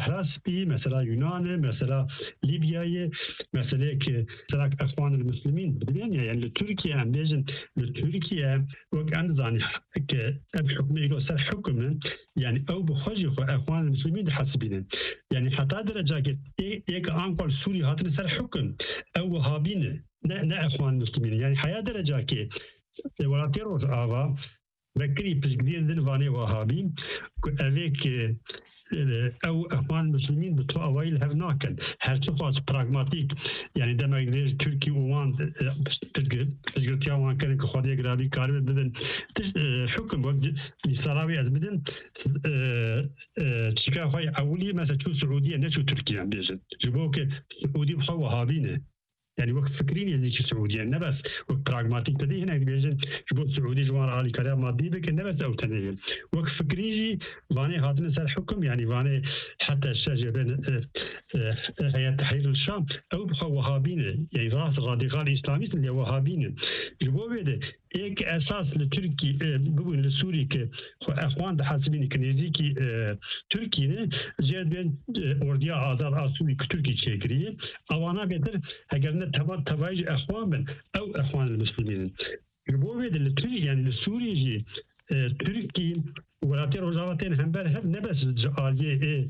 بحراس بي مثلا يونان مثلا ليبيا مثلا مثلا اخوان المسلمين بدين يعني لتركيا عم بيجن لتركيا وكان زاني الحكم يقول سر حكم يعني او بخوجي اخوان المسلمين حسبين يعني حتى درجه يك انقل سوري هاتن سر حكم او وهابين نا اخوان المسلمين يعني حياه درجه كي ولا تيروس اغا بكري بسجدين ذنفاني وهابي avec او اخوان المسلمين بتو اوائل هفناكن هر چه خاص براغماتيك يعني دما يجري تركي وان تجربتيا وان كان خدي غرابي كار بدن حكم وقت لسراوي از بدن تشكا خوي اولي مثلا شو سعوديه نشو تركيا بيجن جبوك سعودي بخو وهابينه يعني وقت فكرين يعني شو سعودية نبس وقت براغماتيك تدي هنا بيجن شو سعودي جوار عالي كلام مادي بك نبس أو تنين وقت فكريجي واني هذا سر حكم يعني واني حتى الشجرة بين هيئة تحرير الشام أو بخوا وهابين يعني راس راديكال إسلامي اللي وهابين جبوا بيده एक एहसास लतुर्की बगुन लसूरी के अखवान दहासबिन कनेजी की तुर्की ने ज़्यादा बेन ओर्दिया आज़ाद आसुरी तुर्की चेकरी अवाना बेहतर अगर न तवाइज अखवान बन أو अखवान المسلمين يبغوا هذا لتركي يعني لسوريا جي تركي ولا تروجاتين هم بر هم نبس جالية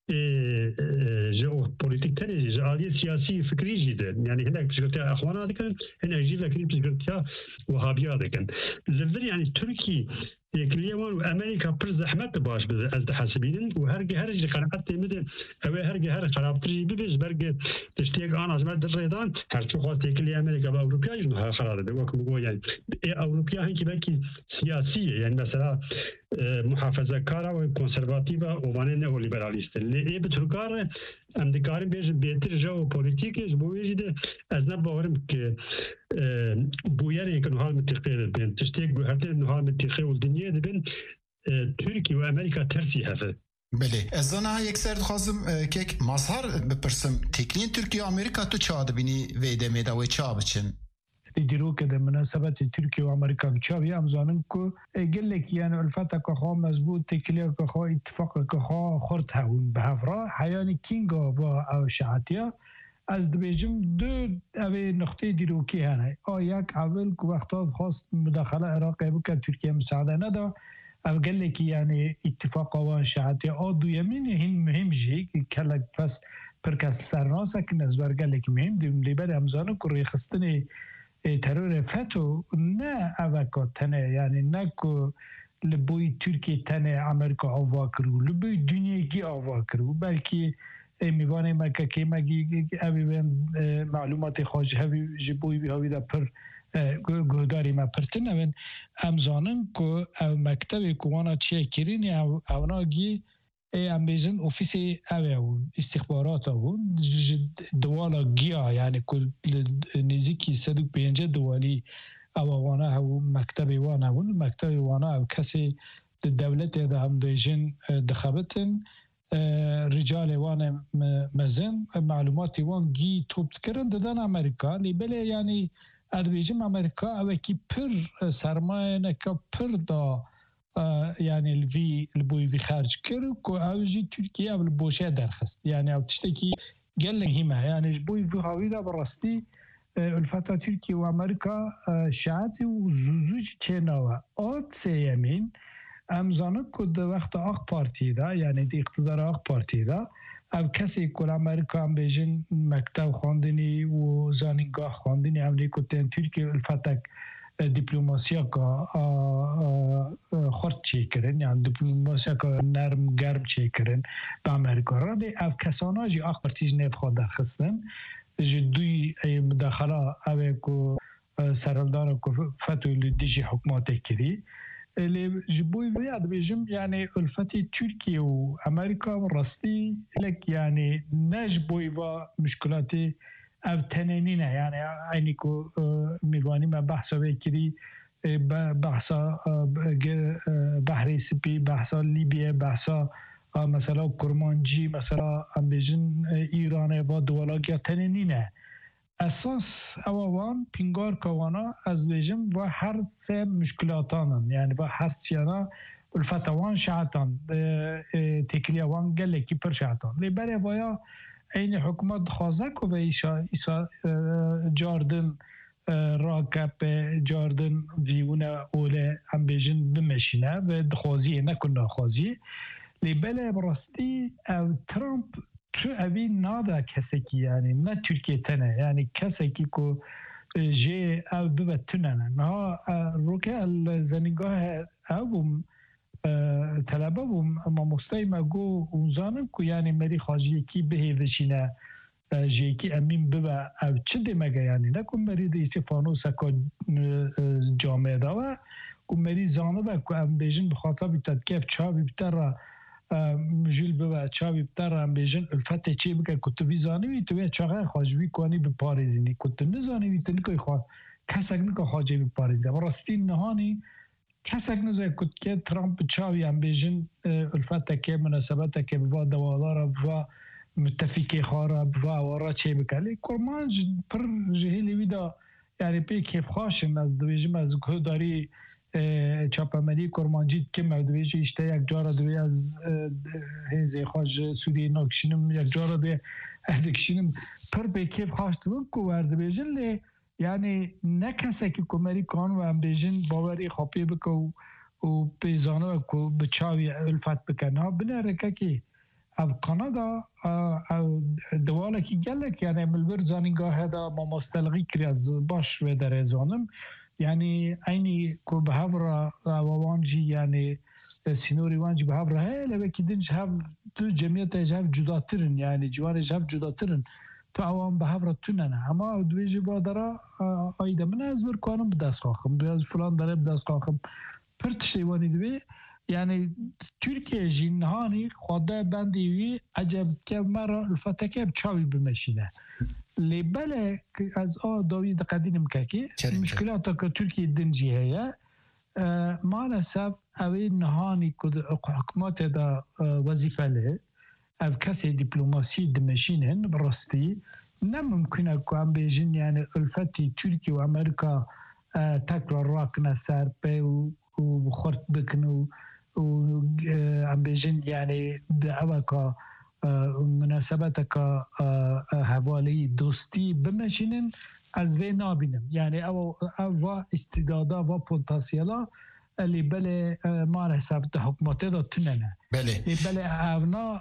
جيوبوليتيك تاني جالية سياسي فكري جدا يعني هناك بسكتها أخوانا ذكر هنا يجي فكري بسكتها وهابيا ذكر لفظ يعني تركي اليوم وأمريكا برز أحمد باش بز حاسبين وهرجع هرجع قناعات تمد أو هرجع خراب تري بيز برجع تشتيق أنا أزمات الريدان هرشو خاص تكلي أمريكا بأوروبا يجنها خراب ده وكم يعني أوروبا هي كباكي سياسية يعني مثلا محافظة كارا وكونسرفاتيفا ومانين أو ليبراليست اللي بتركار أمريكاري بيج بيتر جو بوليتيكي جبوي جده أزنا باورم ك بويري كانوا هال متقيل بين تشتيق بهرتين إنه هال متقيل والدنيا ده بين تركيا وأمريكا ترسي هذا. بله از آنها یک سر خواستم که مظهر بپرسم تکلین ترکیه و امریکا تو چه بینی ویده میده و چه بچن؟ دیرو که در مناسبت ترکیه و امریکا چاوی امزانم که گلک یعنی الفتا که خواه مضبوط تکلیه که خواه اتفاق که خواه خورد هون به هفرا حیانی کینگا با او شعاتیا از دبیجم دو اوی نقطه دیروکی هنه یک اول که وقتا خواست مداخله عراقی بکر ترکیه مساعده ندا او گلک یعنی اتفاق و شعاتیا دو یمین هین مهم جی که کلک پس پرکس سرناسه که نزبر گلک مهم دیم لیبر امزانم که ریخستنی ترور فتو نه اوکا تنه یعنی نه که لبوی ترکیه تنه امریکا آوا کرو لبوی دنیایی آوا کرو بلکه میوانه مکه که مگی اوی معلومات خواج هوی جبوی بی هوی دا پر گهداری ما پرتن اوین امزانن که او مکتب کوانا چیه کرین اونا گی ام بیزن اوفیس اوون استخبارات اوون دوالا گیا یعنی کل نزدیکی 105 دوالی اووانا او مکتب وانا اون مکتب وانا او کسی دولت ده هم بیزن دخابتن رجال وانا مزن معلوماتی وان گی توپ کردن دادن امریکا لیبله یعنی ادویجم امریکا او کی پر سرمایه نکا پر دا يعني الفي البوي في خارج كرك وأوجي تركيا بالبوشة درخست يعني أو تشتكي قال لك هما يعني البوي في هاويدا برستي الفترة تركيا وأمريكا شعاتي وزوج تناوى أوت سيمين أمزانك كود وقت أخ بارتي دا يعني دي اقتدار أخ بارتي دا أو كسي كل أمريكا أم بيجن مكتب خواندني وزانينغاه خواندني أمريكا تن تركيا الفترة دیپلماسیا کا خرد چی کردن یعنی دیپلماسیا کا نرم گرم چی کردن به امریکا را دی اف کسانا جی آخر تیج نیب خواد درخستن جی دوی مداخله اوه کو سرالدار کو فتوی دیجی حکمات کردی اللي جبوي بياد بيجم يعني الفتي تركيا وامريكا راستی لك يعني نجبوي با مشكلاتي او تنینه یعنی اینی که میوانی ما بحثا بکری بحثا بحری سپی بحثا لیبیه بحثا مثلا کرمانجی مثلا ام بیجن ایرانه و دولاگیا تنینه اساس اوان پینگار کوانا از بیجم و هر سه مشکلاتانن یعنی و هر چیانا الفتوان شعتان تکلیه وان گله کی پر شعتان لی بره بایا این حکومت خوازه که به ایسا جاردن راکب جاردن ویونه اوله هم بیجن بمشینه و خوازیه نکنه خوازیه لی بله براستی او ترامپ تو اوی نادا کسی کی یعنی نه ترکیه تنه یعنی کسی کی که جه او ببتونه نه روکه الزنگاه او طلبه و مستیم گو اونزانم که یعنی مری خواجی کی بهیوشینه جه کی امین ببه او چه دمگه یعنی نکن مری دیسی فانوسه که جامعه داوه که مری زانه به که ام بیجن بخاطر بیتد کف چاوی بیتر را جیل ببه چاوی بیتر را ام بیجن الفت چی بگه که تو بی زانوی تو بیا چاقه خواجوی کنی بپارزینی که تو نزانوی تو نکوی کسک نکو خواجه بپارزینی و راستی نهانی کسک نزای کد که ترامپ چاوی هم بیجن الفت که مناسبت که بوا دوادار بوا متفقی خارا بوا وارا چه بکلی کرمان پر جهیلی ویدا یعنی پی کیف خواشن از دویجم از که داری چاپمدی کرمانجید که مدویج اشته یک جارا دوی از هیزی خواج سوری ناکشینم یک جارا دوی اهدکشینم پر پی کیف خواشتون که ورد بیجن لی یعنی نه کسی که کمری کان و هم بیجن باوری خوابی بکن و پیزانه که بچاوی الفت بکن ها بنره که او کانادا دواله که گلک یعنی ملبر زانینگاه دا ما مستلغی کری از باش و در ازانم یعنی اینی که به هفر وانجی یعنی سینوری وانجی به هفر هی لبه که دنج هف تو جمعیت هف جداترن یعنی جوانش هف جداترن تو اوان به هفر توننه اما دویجی بادرا آیده من از برکانم بدست خواخم از فلان داره بدست خواخم پرتشتی وانی دوی یعنی ترکیه جنهانی خدا بندیوی عجب که مرا الفتکه چاوی بمشینه لیبله که از داوی دقیقینم که مشکلات که ترکیه دنجی هیا مالسف اوی نهانی که حکومت دا وظیفه له او کسی دیپلوماسی دمشینن براستی نممکنه که هم بیجن یعنی الفتی ترکیه و امریکا تکرار راکنه سر پی و خورد بکنو و ام بیجن یعنی دعوه که مناسبت که حوالی دوستی بمشینن از وی نابینم یعنی او استعدادا و پتانسیلا اللي بله ما حساب حکومت دا تننه بله اونا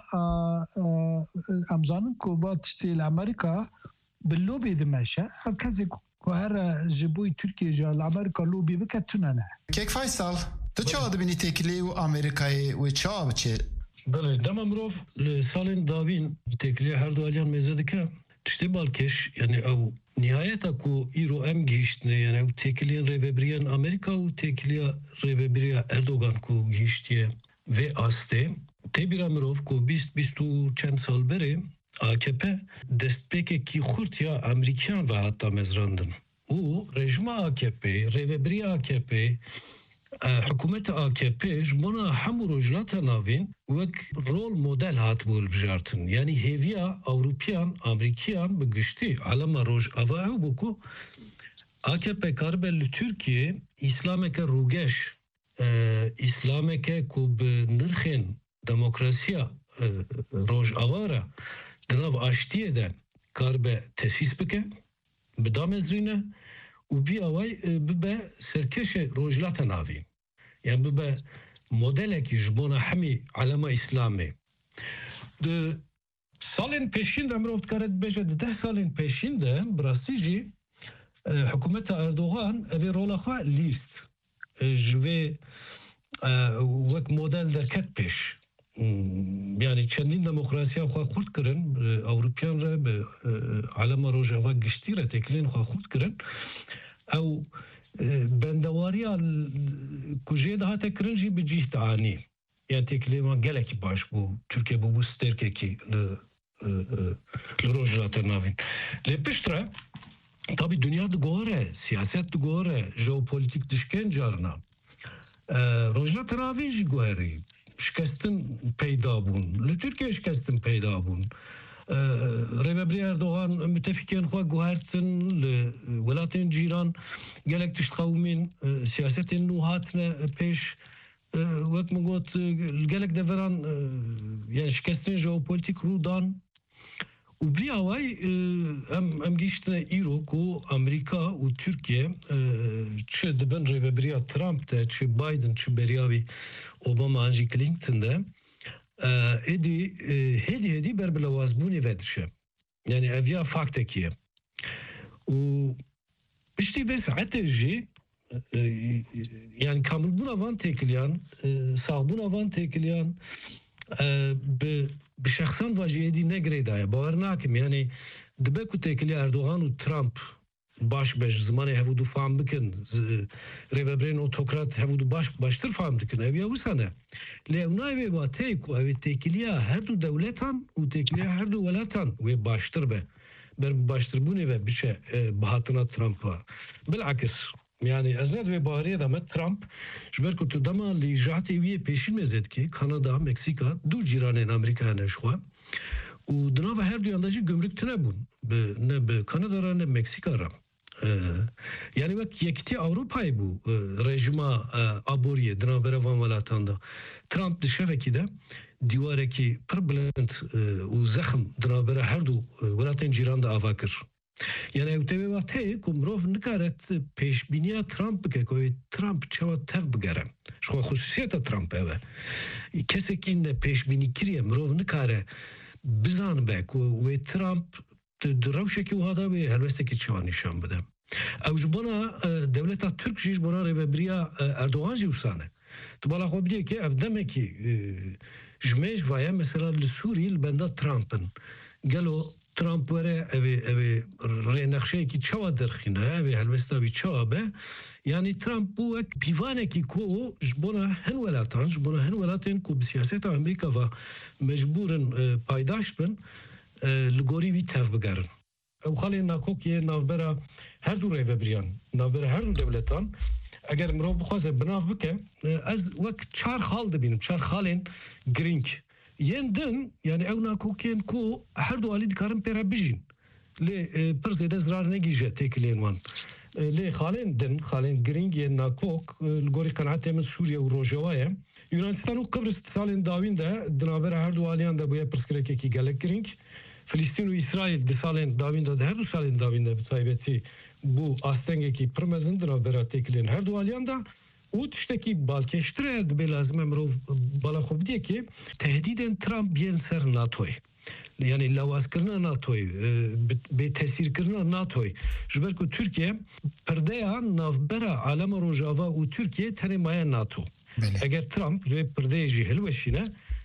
امزانن که با تشتیل امریکا باللوبی دمشه کسی که هر جبوی ترکیه جا امریکا لوبی بکه تننه کیک فیصل تو چه بینی تکلی و امریکای و چه بچه؟ بله دم امروف سالن داوین تکلی هر دو الیان میزده که تشتی بالکش یعنی او نهایت اکو ایرو ام گیشتنه یعنی او تکلی ریوبریان امریکا و تکلی ریوبریا اردوگان کو گیشتیه و آسته تبیر امروف کو 20 چند سال بره AKP destpeke ki xurt ya Amerikan ve hatta mezrandın. O rejima AKP, revebri AKP, hükümet AKP jmona hemû rojlata navîn wek rol model hat bol bijartin. Yani heviya Avrupiyan, Amerikiyan bi giştî alema roj ava ew bû AKP karbel Türkiye İslameke rûgeş İslameke ku bi nirxên demokrasiya roj avara Dinav aştiye de karbe tesis bike, bidamezrine, u bir avay bibe serkeşe rojlata navi. Yani bibe modeleki jbona hemi alema İslami. De salin peşinde emroft karet beje de salin peşinde brasici hükümet Erdoğan evi rolakha list. Jve vek model derket peş. Yani çendin demokrasiya xwe xurt kirin Avrupiyan re bi alema rojava giştî re teklên xwe xurt kirin ew bendewariya ku jê de hate kirin jî bi cih anî yani teklê wan gelekî baş bû Türkiye bû sterkekî li rojhilata navîn lê pişt re tabii dünya digore siyaset digore jeopolitik dişken carna rojhilata navîn jî guherî şikestin peyda bun. Li Türkiye şikestin peyda bun. Revebri Erdoğan müttefikên xwe guhertin li welatên cîran gelek tişt qewmên siyasetên nû hatine pêş وقت ما قلت قالك دفران يعني شكستين جيوبوليتيك رودان وبي هواي ام جيشتنا ايرو كو امريكا وتركيا تشي دبن ريبريا ترامب تشي بايدن تشي برياوي اوباما انجي كلينتون ده هدي بربلوازبوني ودشه يعني افيا فاكتكيه و بشتي بس عتجي يعني كامل بونا فان تكليان صابونا فان تكليان بشخصان واجهه دي نگریدای باور ناکم يعني دبکو تکلی اردوغان و ترامپ باش بش زمانه هفودو فهم بکن ریبرین اوتوکرات هفودو باشتر فهم بکن اویا وسانه لیونای وی با تیکو اوی تکلیا هر دو دولتان و تکلیا هر دو ولاتان وی باشتر به بر باشتر بونی و بشه بهاتنا ترامپ بالعکس يعني ازاد ve bariye da Trump جبر كنت دما اللي جاتي ويه پیشین مزد کی کانادا مکسیکا دو جیران امریکا نشوا و دناب هر دو اندازی گمرک تنبون نه به کانادا را نه مکسیکا را yani وقت یکتی اروپای بو رژیما ابوریه دناب روان ولاتاندا ترامپ دشوکی ده دیواره کی پر بلند و زخم دناب هر دو ولاتن جیران دا آواکر yani evteve vate kumrov nikaret peşbiniya Trump ke koy Trump çava tev bigere şu hususiyeta Trump eve kesekin de peşbini kiriye mrov nikare bizan be ku ve Trump dravşeki hada ve helvesteki çava nişan bide ev bana devleta Türk jiş bana rebebriya Erdoğan jivsane tbala xo bide ki ev demeki jmej vaya mesela li Suriye benda Trump'ın gelo ترامپ وره اوی رنخشه کی چوا درخینه اوی هلوستا بی چوا به یعنی ترامپ بو اک پیوانه کی کو جبونا هن ولاتن کو بسیاست امریکا و مجبورن پایداش بن لگوری وی تف بگرن او خالی ناکوک یه نافبرا هر دو ریوه بریان نافبرا هر دو دولتان اگر مرو بخوازه بناف بکه از وک چار خال دبینم چار خالین گرینک yendin yani evna koken ko her duali dikarim pera bijin le perde zrar ne gije teklen wan le khalen gring yena kok gori kanaate min Suriye u Rojavaya Yunanistan u Kıbrıs salin davinde dinaber her dualiyan da bu perskreke ki galek gring Filistin u İsrail de salin davinde de her salin davinde saybeti bu astengeki permezin dinaber teklen her dualiyan da او تشتکی بالکشتره به لازم امروز بالا خوب دیه که تهدیدن ترامپ بیان سر ناتوی یعنی لواز کردن ناتوی به تاثیر کردن ناتوی جبر که ترکیه پرده نافبرا عالم روجاوا و ترکیه تنی مایه ناتو اگر ترامپ روی پرده جی هلوشینه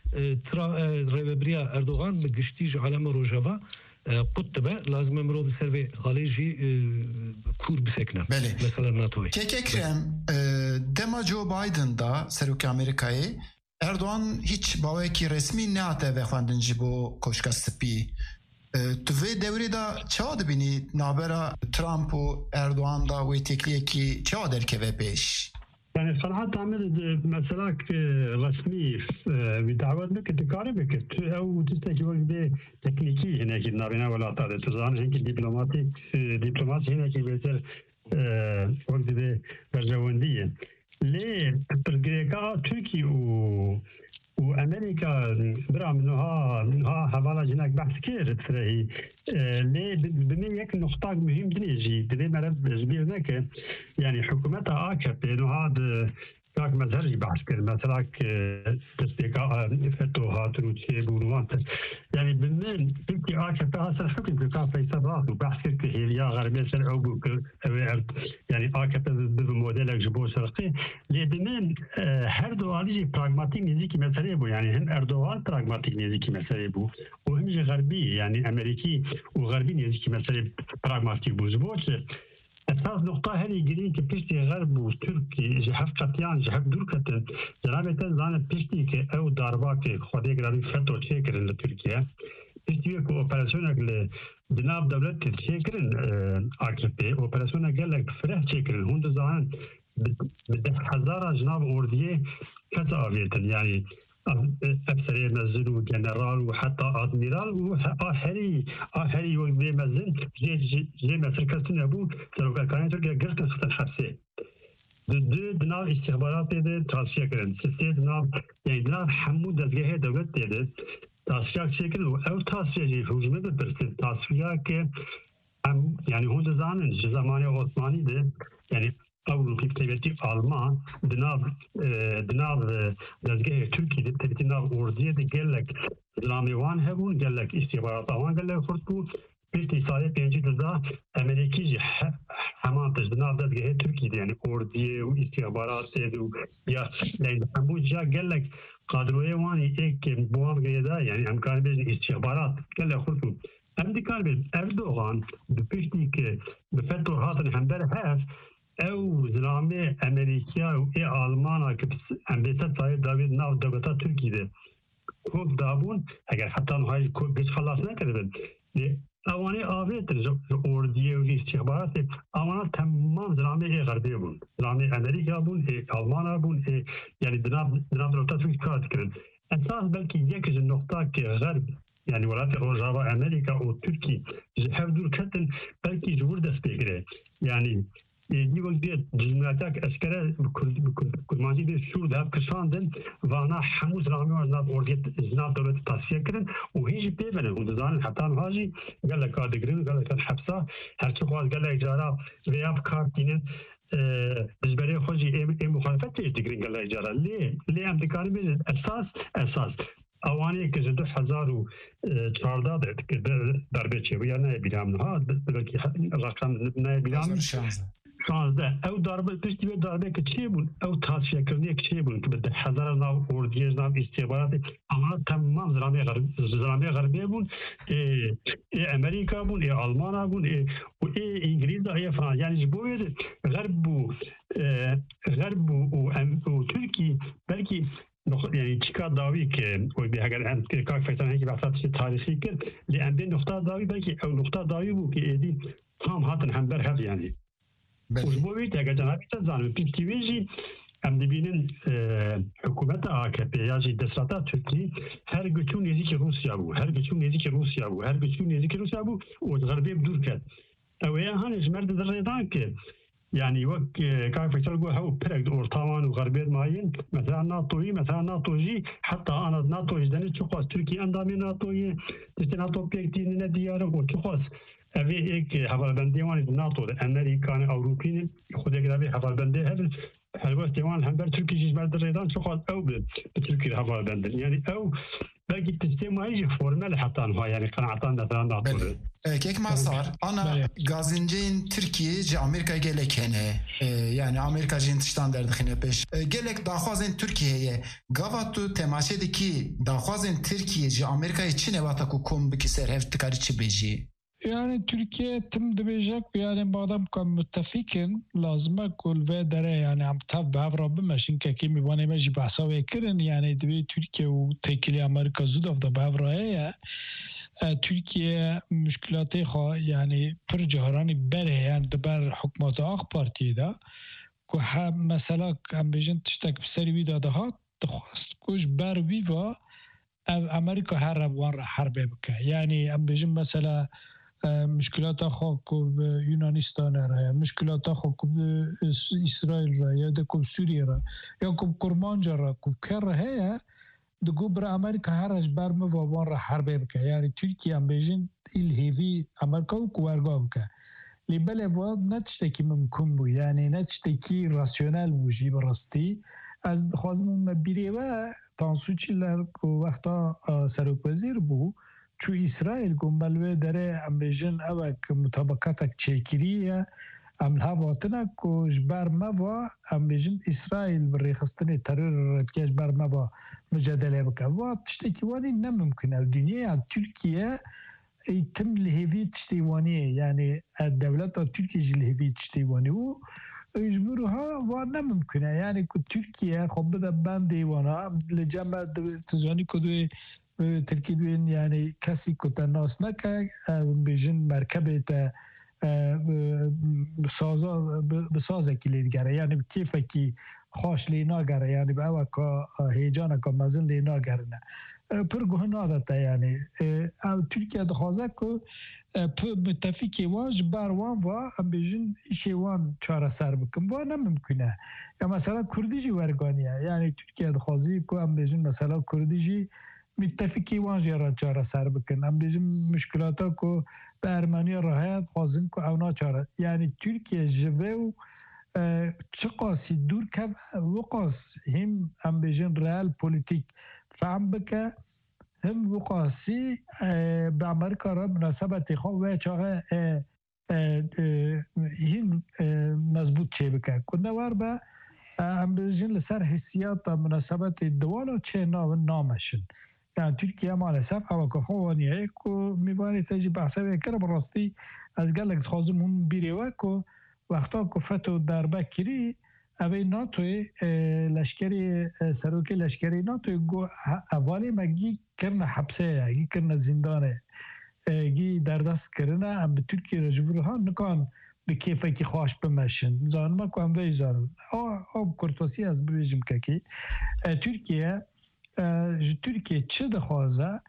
ریبریا اردوغان به گشتیج عالم روجاوا قطبه لازم امروز سروی خالیجی کور بسکنه مثلا ناتوی که اکرم دما جو بایدن دا سروک امریکایی اردوغان هیچ باوکی رسمی نهاته و خواندنجی بو کوشکا سپی تو وی دوری دا چه بینی نابرا ترامپ و اردوغان دا وی تکلیه کی چه درکه و پیش يعني صراحة تعمل مسألة رسمي بدعوات بك تكاري بك أو تستكي وقت تكنيكي هناك نابنا ولا تعالى تزان هناك دبلوماسي هناك بيتر وقت برجواندية ليه برجريكا تركي وامريكا برا منها حوالا جناك بحث كير ترهي ليه بمن يك نقطة مهم دنيجي بدي مرة زبيرناك يعني حكومتها AKP انه هذا كاك مزهري بحث كير مثلا تستيقاء فتوها تروتشي بونوانت يعني بمن تلك AKP هذا الحكم كان في سباق وبحث كير هي غربية سرعوبو يعني AKP بموديل جبو سرقي ليه بمن هر دوالي براغماتيك نزيكي مسألة بو يعني هم اردوغان براغماتيك نزيكي مسألة بو وهم غربي يعني امريكي وغربي نزيكي مسألة براغماتيك بو زبوت اساس نقطه هذه جرين كبشتي غرب وتركي جهف قطيان جهف دوركتن جنابه زان بشتي كه او دارباك خودي غربي فتو تشكرن لتركيا بشتي كو اوبراسيونك جناب دولت تشكرن AKP اوبراسيونك قالك فرح تشكرن هند زان بده هزار جناب اورديه كذا اويتن يعني افسر مزن وجنرال وحتى ادميرال وآخري وقت مزن زي ما سركستن ابو سلوكا كان تركيا قرص خط الحبسه دناو استخبارات ده تصفیه کردن سه دناو یعنی دناو همون دستگاه دولت ده تصفیه شکل و او تصفیه جی حجمه ده برسه تصفیه که هم یعنی هون زانن زمانی عثمانی ده یعنی اول کتابتی آلمان دناو دستگاه ترکی ده تبتی دناو اردیه ده گلک زلامیوان هبون گلک استخبارات آوان گلک خورد بیشتر سایه پنجی دزدا امریکی همان تجدنا دادگاه ترکی یعنی اردیه و استخبارات و یا یعنی همون جا گلک قادروی وانی یک بوام گیدا یعنی امکان بیشتر استخبارات گلک خودتون امریکا بیشتر اردوغان بیشتری که به فتور هاتن همبر هست او زلامی امریکا و ای آلمانا که امریکا سایه داوید ناو دولتا ترکی ده خوب دابون اگر حتی نهایی بیش خلاص نکرده اوانی آویت اردیه و استخبارات اونا تمام زلامه غربی بون زلامه امریکا بون آلمان بون یعنی دناب دولت ترکی کار کرد اساس بلکه یکی نقطه که غرب یعنی ولایت روجاوا امریکا و ترکی هر دور کتن بلکه جور دست بگیره یعنی یه وقت بیاد جمعیت اسکره کرمانجی به سور دهب کشاندن و آنها همون زلامی و زناب دولت تصفیه کردن و هیچ بیبنن و دزانن حتی نهاجی گل کادگرین گل کاد حبسا هرچی خواهد گل اجاره ویاب کارتینن بجبری خوشی ای مخالفت تیش دگرین گل اجاره لی امریکانی بیشت اساس اوانی که 2014 ده که در بیچه و یا نه بیرام نهاد بلکه رقم نه بیرام 16 او ضربه پشتی به ضربه که چی بود او تصفیه کردن چی بود که به هزار ناو اردیه ناو استخبارات اما تمام زلامی غربی بود امریکا بود آلمان بود و انگلیس و فرانسه یعنی بود غرب و ترکی بلکه یعنی چیکار داوی که به اگر هم که کار فکران هیچ وقت تاریخی کرد لیام به نقطه داوی بلکه او نقطه داوی بود که ایدی هم هاتن هم بر هات یعنی وجبوی اگر جنابی تزانم پیشتیویجی هم دبینن حکومت AKP یا جی دستات ترکی هر گچون نزدیک روسیا بود و غربی دور کرد اویا هنوز مرد در ریدان که يعني وقت كان في تلقوا هو بريد أورطاوان وغربيت ماين مثلا ناتوجي حتى أنا ناتوجي دني تقص تركيا أندامي ناتوجي تستناتو بيكتين ندياره وتقص أبي إيك حفل بنديوان ناتو أمريكان أوروبيين خدي كده أبي حفل بندي هذا حلوة ديوان هم برتركي جيش بعد الريدان تقص أو بتركي حفل بندي يعني أو باقي التسليم ما يجي فورمال حتى أنها يعني قناعتان مثلا ناتو كيك ما صار أنا غازنجين تركيا جي أمريكا جالك هنا يعني أمريكا جين تشتان در دخينه بيش جالك داخوازن تركيا هي قاواتو تماشي دكي داخوازن تركيا جي أمريكا چي نواتاكو كوم بكي سر هفت تكاري چي بيجي يعني تركيا تم دبيجك يعني بعضهم كان متفقين لازم كل في دره يعني عم تتابع رب ماشين كي ميباني ماجي بحثاوي كرن يعني دبي تركيا وتكلي أمريكا زود أفضل بعبرها تركيا مشكلاتي خا يعني پر جهراني بره يعني دبر حكومات آخ بارتي دا که مثلا هم بيجن تشتك بسري ويدا دهات دخواست كوش بر ويوا أمريكا هربوان را حربه بكه يعني هم بيجن مثلا مشکلات خو کو یونانستان را مشکلات خو کو اسرائیل را یا کو سوریه را یا کو کرمانجا را کو کر هه دگو بر امریکا هرش برم وابان را حرب بکه یعنی ترکیه هم بیجن الهیوی امریکا و کوارگا بکه لیبل واد نتشتکی ممکن بو یعنی نتشتکی راسیونل بوشی براستی از خواهدمون بیره و تانسوچی لر کو وقتا سروپذیر بو چو اسرائیل گمبلوه داره ام بیجن اوک مطابقاتک چیکریه ام الهواتنه کش برمه با ام بیجن اسرائیل بری خستن ترور کش برمه با مجادله بکه و تشتکی وانی نممکنه دنیا ترکیه تم لهوی تشتیوانیه یعنی دولت ترکیه لهوی تشتیوانی و اجبروها و نممکنه یعنی که ترکیه خب بده بنده وانا لجمع تزانی کدوی ترکی دوین یعنی کسی که تناس نکه بیجن مرکبه تا بسازه که لیدگره یعنی کیفه که خوش لینا گره یعنی به اوه که هیجانه که مزن لینا گره نه پر گهنا داده یعنی او ترکیه دخوازه که پر متفقی واج بروان و هم بیجن ایشوان چاره سر بکن با نممکنه یا مثلا کردی جی ورگانیه یعنی ترکیه دخوازی که هم بیجن مثلا کردی جی متفقی واج را چاره سر بکن هم بیجن مشکلاتا که به ارمنی راهیت خوازن که اونا چاره یعنی ترکیه جوه و چه قاسی دور که وقاس هم بیجن ریال پولیتیک فهم بکه هم وقاسی به امریکا را مناسبت خواه و چاقه این مضبوط چه بکه کنه وار به هم بیجن لسر حسیات مناسبت دوالا چه نامشن یعنی ترکیه مالسف اوه که خوانیه که میبانی تجی بحثه بکره براستی از گلک خوازم هم بیره که وقتا که فتو دربه کری اوی ناتوی لشکری سروکی لشکری ناتوی گو اولی مگی کرنه حبسه گی کرنه زندانه گی دردست کرنه ام به ترکیه رجبور ها نکان به کیفه که خواهش بمشن زانمه که هم وی زانم آب کرتوسی از ببیجم که کی ترکیه چه دخوازه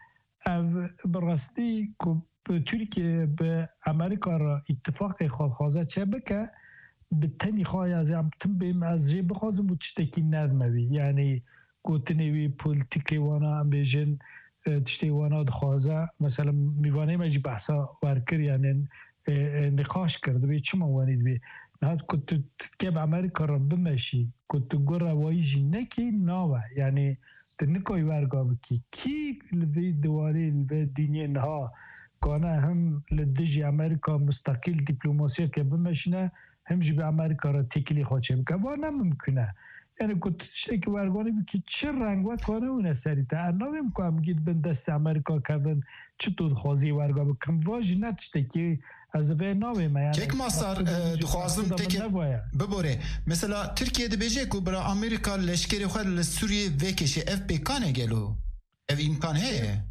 براستی که ترکیه به امریکا را اتفاق خوازه چه بکه به تنی خواهی از هم تن بیم از جه بخوازم و چشتکی نرموی یعنی گوتنوی پولیتیکی وانا هم بیجن تشتی وانا دخوازه مثلا میوانه مجی بحثا ورکر یعنی نقاش کرده بی چه موانید بی نهاد که تکیب امریکا را بمشی که تو گو روایی جی نکی ناوه یعنی تنکوی ورگا بکی کی لبی دواری لبی دینی نها کانه هم لدجی امریکا مستقل دیپلوماسی که بمشنه همجی به امریکا را تکلی خواهد بکنه و نممکنه یعنی کتشتی که ورگانی بکی چه رنگ و کانه اونه سریته ارناویم که هم گید بین دست امریکا کردن چطور خوازی ورگا بکن واجی نتشتی که از به ناویم یعنی یک ماستر دخوازم تکه ببوره مثلا ترکیه ده بیجه که برای امریکا لشکری خود لسوریه وکشه اف بیکانه گلو اف امکان هیه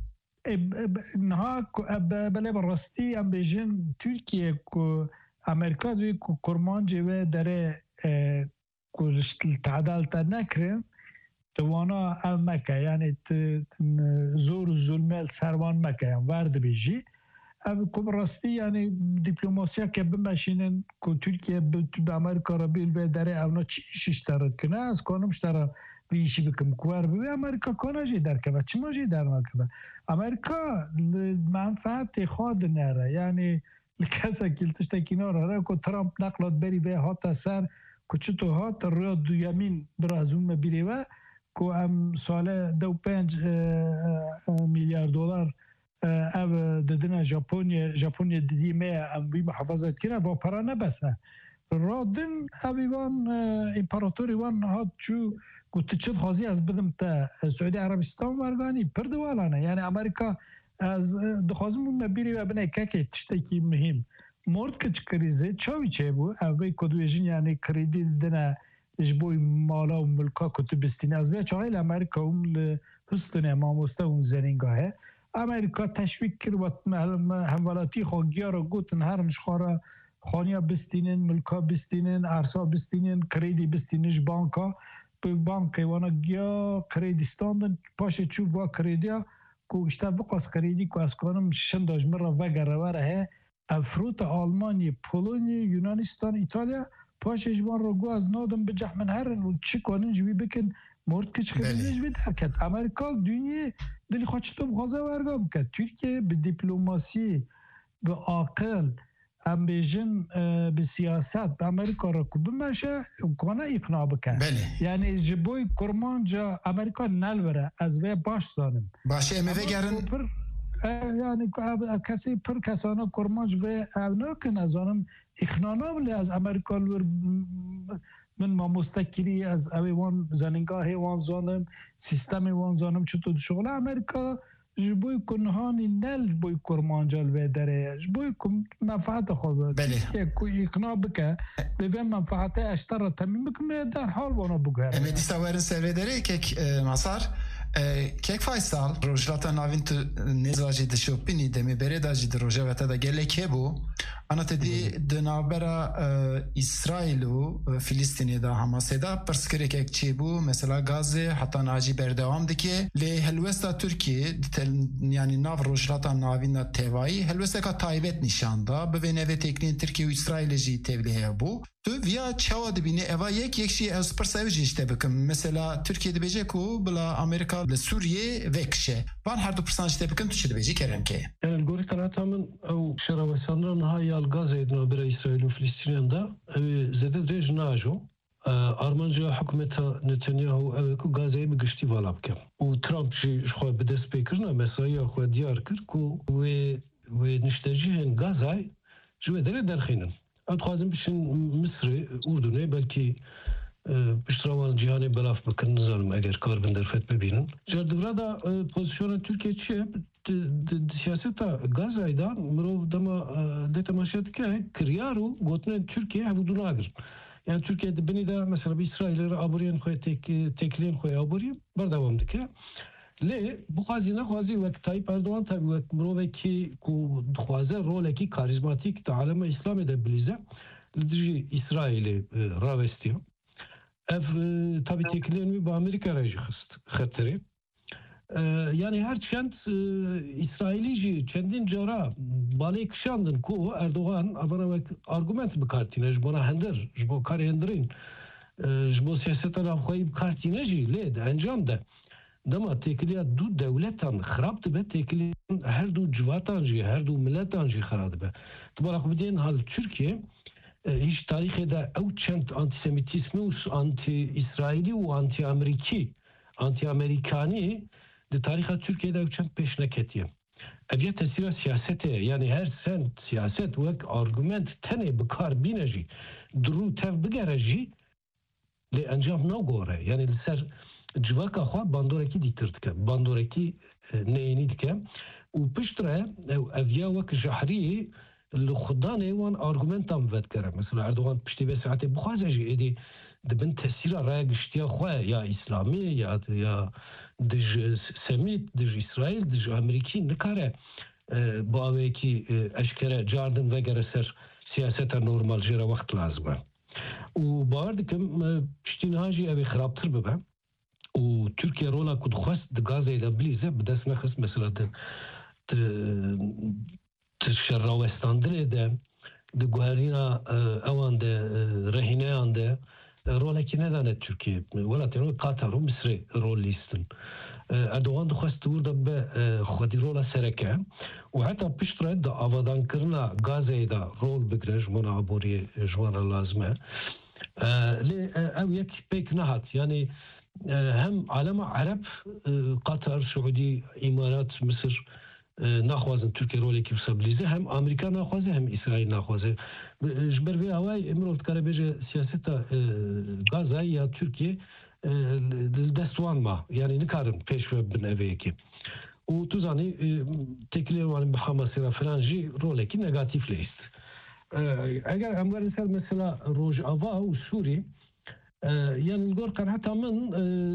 نها بله براستی هم بیجن ترکیه که امریکا دوی که کرمانجی و داره که تعدال تا نکرم توانا ال مکه یعنی زور و ظلمه سروان مکه یعنی ورد بیجی که براستی یعنی دیپلوماسیا که بمشینن که ترکیه به امریکا را بیل و داره اونا چیش اشتراد کنه از کانم اشتراد بیشی بکم کوار بی امریکا کانا جی در که چه ما جی در نکه امریکا منفعت خود نره یعنی لکسا کلتشتا کنار هره که ترامپ نقلات بری به هات سر که چطور هات روی دویمین برازون بیری و که هم سال 2.5 میلیارد دلار او ددن ژاپنیا دیمه هم بی محافظت کنه با پرا نبسه رادن اویوان امپراتوری وان هات چو گوته چه خوازی از بدم تا سعودی عربستان ورگانی پردوالانه یعنی امریکا از دخوازمون مبیری و بنای که تشتکی مهم مورد که کریزه چاوی چه بو اوی کدویجین یعنی کریدی دنه جبوی مالا و ملکا کتو بستینه از وی چاهیل امریکا اون لحستنه ماموسته اون زنینگاهه امریکا تشویق کرد و همولاتی خوگیا را گوتن هر نشخواره خانیا بستینن ملکا بستینن ارسا بستینن کریدی بستینش بانکا به بانک وانا گیا کریدیستان پاشه چوب و کریدیا کوشته بقاس کریدی که از کنم شنداج مرا وگره وره افروت آلمانی پولونی یونانستان ایتالیا پاشه جوان رو گو از نادم به جحمن هرن و چی کنن جوی بکن مورد کچ خیلی جوی درکت امریکا دنیا دلی خواه چطور بخوازه ورگا بکن ترکیه به دیپلوماسی به عاقل هم بیجن به سیاست به امریکا را کدوم بشه کنه اقناع بکن یعنی جبوی کرمانجا امریکا نلوره از وی باش زانم باشه امیوه گرن یعنی کسی پر کسانه کرمانج به اونا که نزانم اقناع ناملی از امریکا لور من ما مستقری از اویوان زننگاه وان زانم سیستم وان زانم چطور شغل امریکا جبوی کنهانی نل بوی کرمانجال و داره جبوی منفعت خود بله که اقناع بکه به منفعت اشتر تمیم بکنه در حال وانا بگه امیدی سوارن سوی داره که مسار کیک فایسال روجلاتا ناوین تو نزاجی دشوپینی دمی بره داجی در روژه و تا دا گله که بو Ana tedî di navbera İsrail û Filîstînê de Hamasê de pirsgirêkek çêbû mesela Gazê heta nacî berdewam dike lê helwesta Tirkiye yani nav rojhilata navîn de tevayî helwesteka taybet nîşan da bi vê nevê têkiliyên Tirkiye û İsraîlê jî tevlî heye bû. Tu viya çawa dibînî eva yek jî ez pirsa ev jî ji te bikim. Mesela Tirkiye dibêje ku bila Amerîka li Sûriyê vekişe. Van her du pirsan ji te bikim tu çi dibêjî keremkeye. Yani Gorîstana min ew şerawesandina niha ya Gazê di navbera İsraîl û Filîstîniyan da ew zêde dirêj najo. Armanca hikûmeta Netanyahu ew ku Gazeyê bi giştî vala bike. û Trump jî ji xwe bi destpêkirina mesaiya xwe diyar kir ku wê niştecihên Gazayê ji wê derê derxînin. Ew dixwazin biçin Misrê, Urdunê belkî piştrawan cîhanê belav bikin nizanim eger kar bin derfet bibînin. Ji divra da pozisyona Tirkiye çi ye? Siyaseta Gazayê da mirov dema dê temaşe dike kiryar û gotinên Tirkiye hevû dunagir. Yani Türkiye'de beni de mesela bir İsrail'e aboriyen koyu tekliyen koyu aboriyen berdewam dike. Le bu hazine xwazi ve Tayyip Erdoğan tabi ve miroveki ku xwaze roleki karizmatik de aleme İslam edebilize lidiji İsrail'i ravestiyor. Ev tabi tekliyen mi bu Amerika reji xeteri. Yani her çent İsrailici kendin cara balay kışandın ku Erdoğan abana ve argument bikartine jbona hender jbo kar henderin jbo siyaseta rafxayı bikartine jî lê de encam de dema tekiliya du devletan xirab dibe tekiliya her du civatan jî her du milletan jî xirab dibe. Tibara xubidên hal Türkiye hiç tarihê de ew çent antisemitizmi û anti-İsrailî û anti-Amerikanî de tariha Türkiye'de uçan peşine ketiye. Eviye tesira siyasete yani her sen siyaset ve argument tene bikar bineji duru tev bigereji le encam ne gore yani ser civaka xwa bandoreki diktirtike bandoreki neyini dike u piştre eviye vek jahri li xudan evan argumentam vedkere mesela Erdoğan pişti ve saate bu xazeji edi dibin tesira raya giştiya xwa ya İslami ya dij Semit, dij İsrail, dij Amerikî nikare bu aveki eşkere cardın ve gereser siyasete normal jere vakt lazım. U bavar dikim piştîniha jî ev xirabtir bibe. U Türkiye rola ku dixwest di Gazeyê de bilîze bi dest nexist mesela di şerrawestandinê de di guherîna ewan de rehineyan de rolekî nedane Türkiye. Welatên Katar û Misrê rol lîstin. Erdoğan dixwest burada be xwedî rola sereke û heta piştre de avadankirina Gazeyê da rol bigire ji bona aboriyê ji wan lazim e. Lê ew yek pêk nehat yani hem alema Arab Katar, Suudi, İmarat, Mısır naxwazin Türkiye rolekî stabilize hem Amerika naxwaze hem İsrail naxwaze. Ji ber vê awayê mirov dikare bêje siyaseta Gazayê ya Türkiye dest wan ma yani nikarin pêşve bin evê yekê. û tu zanî tekiliyên wan bi Hamasê ve filan jî rolekî negatif lêst. Eger em werin ser mesela Rojava û Sûrî yani gor qenheta min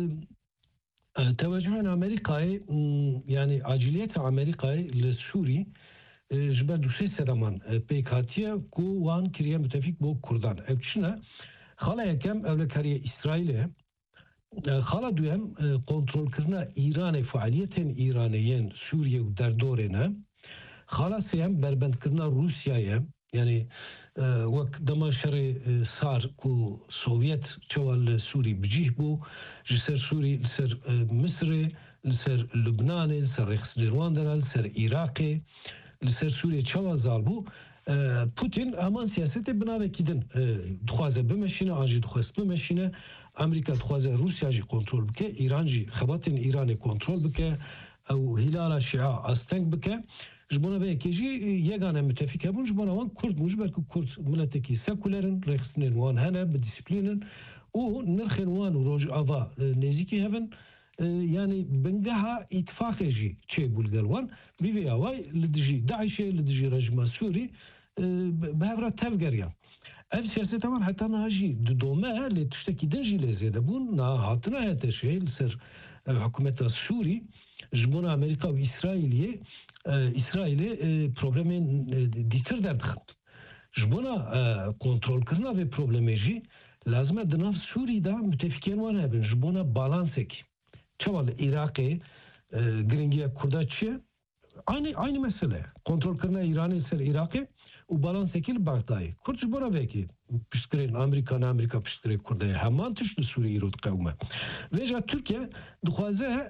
teveccühên Amerikayê yani aciliyeta Amerikayê li Sûrî ji ber du sê sedaman pêk hatiye ku wan kiriye müttefîk bo Kurdan. Ev çi ne? Xala yekem evlekariye İsrailê xala duyem kontrolkirina İranê faaliyetên İraniyên Sûriye û derdorê ne. Xala sêyem berbendkirina Rusyayê yani wek dema şerê sar ku Sovyet çawa li Sûrî bicih bû ji ser Sûrî li ser Misrê li ser Lubnanê li ser Rexsîrwan de li ser Iraqê li ser Sûriye çawa zal bû Putin heman siyasetê binavekî din dixwaze bimeşîne an jî dixwest bimeşîne Amerika dixwaze Rusya jî kontrol bike İran jî xebatên İranê kontrol bike ew hilala şia asteng bike ji bona vê yekê jî yegane müttefîk hebûn ji bona wan Kurd bûn ji ber ku Kurd miletekî sekulerin rexstinên wan hene bi dîsîplînin û nirxên wan û rojava nêzîkî hebin yani bingeha îtifaqê jî çêbû li gel wan vî vê away li dijî Daişê li dijî rejima Sûrî bi hevra tev geriyan. Ev siyaseta wan heta niha jî di dome lê tiştekî din jî lê zêde bûn niha hatina hete şê li ser hikûmeta Sûrî ji bona Amerika û İsraîlê problemên dîtir derdixin. جبنا کنترل کردن به پروبلمجی لازم دناف سوری دا متفقین وان هبن جبنا بالانسک چوال عراق گرینگی کرده چیه aynı mesele kontrol kırna İran'ı ser Irak'ı u balansekil Bağdayı kurç bora veki piştirin Amerika piştirin Kurdaya hemen tüştü Suriye rot kavme veja Türkiye duhaze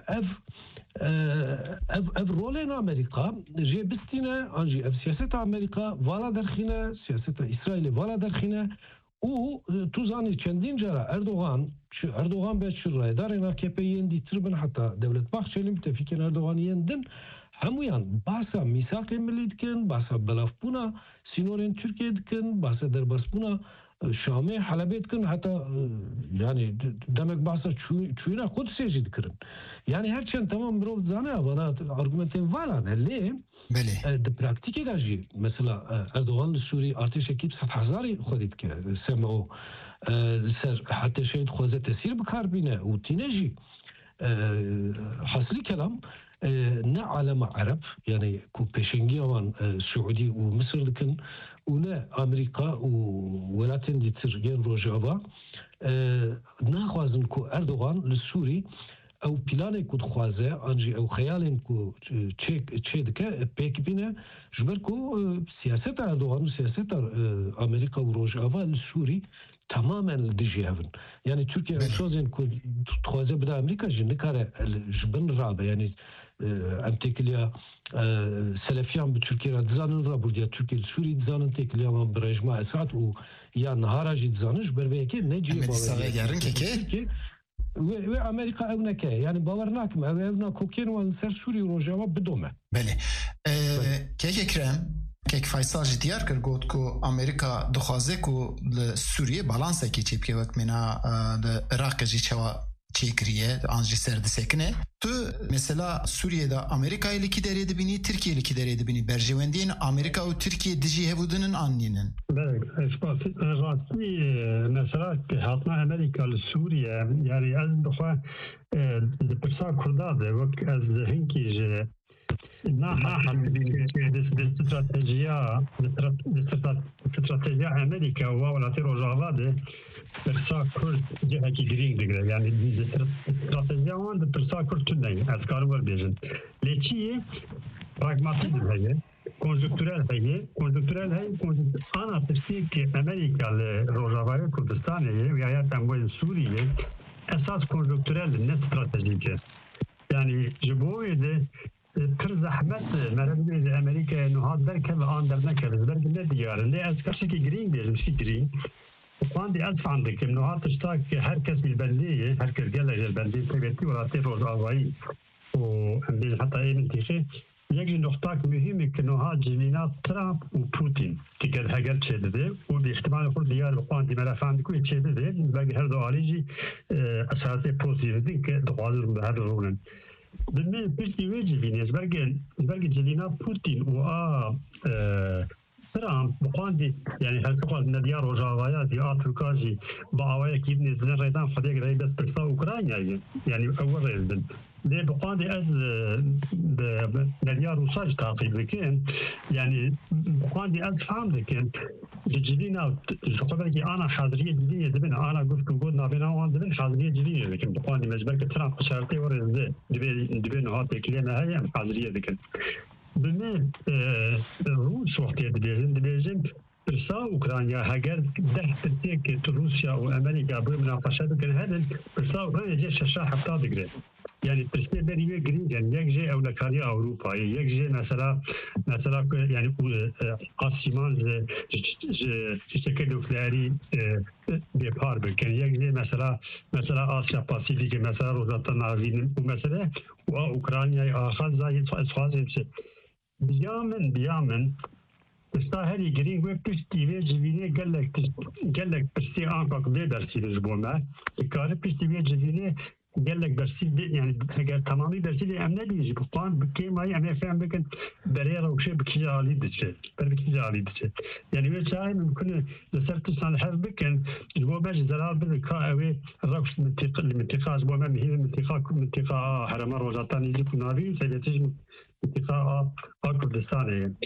ev rolên Amerika jê bistîne an jî ev siyaseta Amerika vala derxîne siyaseta İsrailê vala derxîne û tu zanî çendîn cara Erdoğan be çi rêdarên AKP'yê yên dîtir bin heta Devlet Bahçeli müttefikên Erdoğan'ı yendin hemûyan bahsa mîsaqê millî dikin bahsa belafbûna sînorên Türkiye dikin bahsa derbasbûna Şamê Helebê dikin heta yani demek bahsa çûyîna Kudüsê jî dikirin yani herçend tamam mirov zane bana argumentên valan lê di praktikê de jî mesela Erdoğan li Sûrî artêşekî 100,000 xwedî dike SMO ser artêşê dixwaze tesîr bikar bîne û tîne jî hasilî kelam ne alema Arap yani ku peşengi avan Suudi u Mısır dikin u ne Amerika u welatên dîtir yên rojava naxwazin ku Erdoğan li Sûrî ew planê ku dixwaze an jî ew xeyalên ku çê dike pêk bîne ji ber ku siyaseta Erdoğan û siyaseta Amerika û rojava li Sûrî tamamen li dijî hevin yani Türkiye sozên ku dixwaze bide Amerika jî nikare ji bin rabe yani em tekiliya Selefiyan bi Türkiye dizanin rabûdiya Türkiye Sûrî dizanin tekiliya wan bi rejima Esad û ya nihara jî dizanin ji ber vê yekê necî bawer ve Amerika ev neke yani bawer nakim ev nakokên wan ser Sûrî û Rojava bidome. Belê. Kek Ekrem kek Faysal jî diyar kir got ku Amerika dixwaze ku li Sûriye balansekê çêbike wek mena li Iraqê jî çawa çêkiriye an jî ser disekine. Tu mesela Suriye'de Amerika'yı li derê dibînî Tirkiye li derê dibînî berjewendiyên Amerika û Tirkiye dijî hevûdinin anînin. Rastî mesela hatna Amerika li Sûriye yani ez bixwe di pirsa Kurda de wek ez hinkî ji stratejiya Amerika û welatê Rojava de pirsa Kurd cihekî girîng digire yani stratejiya wan di pirsa Kurd tune ez karim werbêjin lê çi ye pragmatizm heye konjüktürel heye ana tirsiyekî Amerika li Rojavayê Kurdistanê ye ya em wê Sûriyê esas konjüktürel ne stratejik e yani ji bo wê de pir zehmet merhemê Amerika'ya nuhat derke ve an derneke belki ne diyarın lê ez kaşekî girîng bêjim şî girîng Quando é alfande que no há está que herkes bilbendiye herkes gelir bilbendiye teveti velatê Rojavayê û em bêjin heta ê mintîqê yekî noktak mühim ki no ha civîna Trump û Putin ki gel heger çêdide û bi ihtimal xwe diyar bi quandî melefan ku çêdide belki her do alî jî esasê pozitif din ki dixwazin bi her rûnin Dime piştî wê civînê belki civîna Putin û a Trump bixwandî yani her xwaz nediya Rojavaya dî a Tirka jî bi awayekî nêzînin rêdan xwedê gireyê dest pirsa Ukraynayê yani ew rêzdin lê bixwandî ez nediya Rûsa jî taqîb dikim yani bixwandî ez fehm dikim ji civîna ji xwe belkî ana xeziriyê civînê dibin ana guftûgû navêna wan dibin xeziriyê civînê dikim bixwandî me ji ber ku Trump şertê werêzde divê niha têkiliyê me heye em xeziriyê dikin Bime Rus vaktiye dibêjin pirsa Ukrayna heger deh tirtêk Rusya û Amerika bi münaqeşe dikin hedin pirsa Ukrayna jê şeşa hefta digire yani pirsê berî wê girîng yani yek jê ewlekariya Ewropayê yek jê mesela yani asîman ji tiştekê nukleerî bêpar bikin yek jê mesela Asya Pasîfikê mesela Rojata Navîn û mesele û a Ukraynayê axaza ez xwazim Biyamin Esta herî girîng wê piştî wê civînê gelek pirsê ankak vê dersî ji bo me dikare piştî wê civînê gelek dersî yani eger tamamî dersî em nedî ji bixwan bi kêmayî em ê fehm bikin berê rewşê bi kîja alî diçe yani wê çayê mümkün e li ser tisan hev bikin ji bo me jî zerar bidin ka ew ê rewş mintiqa ji bo me mihîn mintiqa herema Rojata nêzîk û navî Sovyetî ji mintiqa a Kurdistanê ye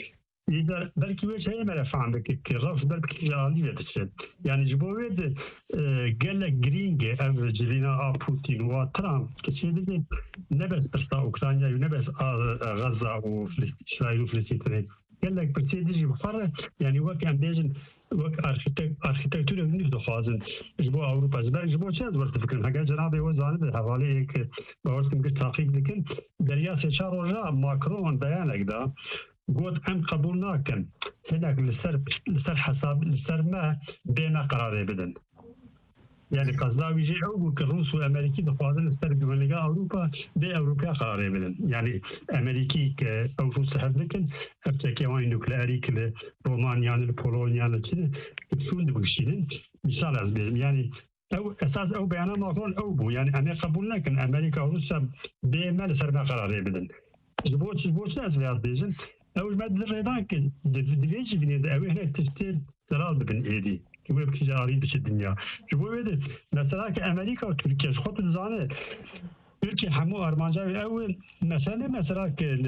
إذا بلكي وش هي ما فهمك كرف بلكي جالية تشد يعني جبويد قال لك جرينجي أفرجلينا بوتين وترامب كشيء نبس برتا أوكرانيا ونبس غزة وإسرائيل وفلسطين قال لك برتدي بفرق يعني وقت أمبيجن وقت أركيتكتورة نفس خازن جبوا أوروبا جبوا شيء زورت فكرة حاجة جنابي وزانة حوالي بورتم كتاقيق لكن دريا سيشار وجا ماكرون بيانك ده قلت أم قبول ناكن هناك لسر حساب لسر ما بين قرار بدن يعني قصداوي جي أو كروس وأمريكي دخوازن لسر بملقا أوروبا بي أوروبا قرار بدن يعني أمريكي أو روس هذلكن أبتكيوان نوكلاري كالرومانيان البولونيان كده كتسون دبكشينين مثال عزبين يعني أو أساس أو بيانا ماكرون أو بو يعني أنا قبول ناكن أمريكا وروسيا بي ما لسر ما قرار بدن جبوت ناس في عزبين أول ما درينا كن دفيش بني ده أوي هنا تشتري زرار بن إيدي كم يبكي جاري بش الدنيا شوفوا هذا مثلا كأمريكا وتركيا خط الزانة تركيا حمو أرمانجا أول مثلا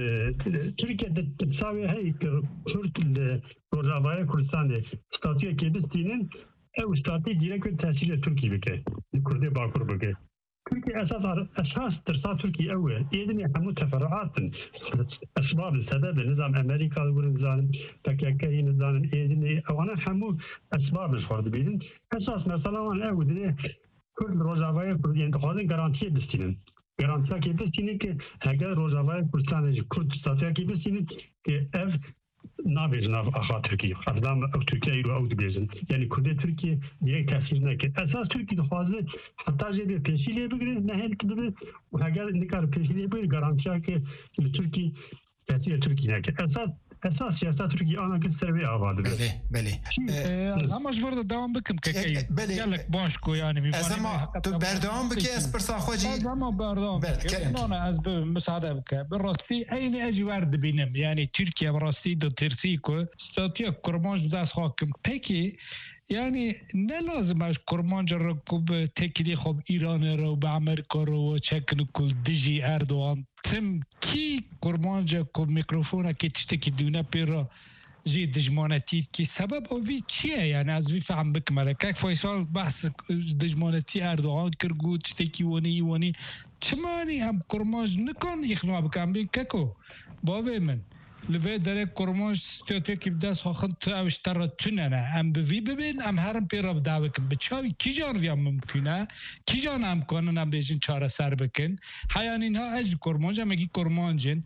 تركيا تساوي هاي كرت الرجاوية كردستان استاتيا كيبستينن أو استاتيا ديرك تأثير تركي بكى الكردي باكور بكى تركيا أساس ترسا تركيا أول إذن حمو تفرعات أسباب السبب نظام أمريكا ونظام تكاكي نظام إذن أو أنا حمو أسباب الفرد بيدن أساس مثلا أنا أول كل روزافايا كردين تخاذن جارانتيه بستينن جارانتيه كي بستينن كي هكذا روزافايا كردستان كرد استاتيا كي بستينن كي اف نابيجن أخا تركيا أقدام أو تركيا أو دبيجن يعني كرد تركيا ديك تأثير نكى أساس تركيا تخاذن حتى جد بيشيلي بقدر نهل كده وهكذا نكار بيشيلي بقدر جارانتيه كي التركي تأثير تركيا نكى أساس سياسة تركيا أنا كنت سربي آباد بله أما جبرد دوام بكم كي قالك باشكو يعني أزما بردوام بكي أسبرسا خوجي أزما بردوام أنا أزب مساعدة بك بالرصي أين أجي وارد بينم يعني تركيا بالرصي دو ترسيكو استاتيا كرمانج بداس حاكم بكي يعني نلازم از کرمانج رکوب تکیدی خوب ایران رو به امریکا رو چکن کل دیجی اردوان تم کی کرمانج کو میکروفون که تشتکی دونه پیرا زی دجمانتی کی سبب اوی چیه يعني از وی فهم بکمره که فیصل بحث دجمانتی اردوان کرگو تشتکی ونی چمانی هم کرمانج نکن یخنوا بکم بین ککو باوی من لبه داره کرمانج استاتیک که بدست خواهد تو اوشتر تونه ام بوی ببین ام هرم پیرا بدعوه کن بچاوی کی جان ویا ممکنه کی جان هم کنن ام بیشین چاره سر بکن حیان اینها از کرمانج هم اگه کرمانجن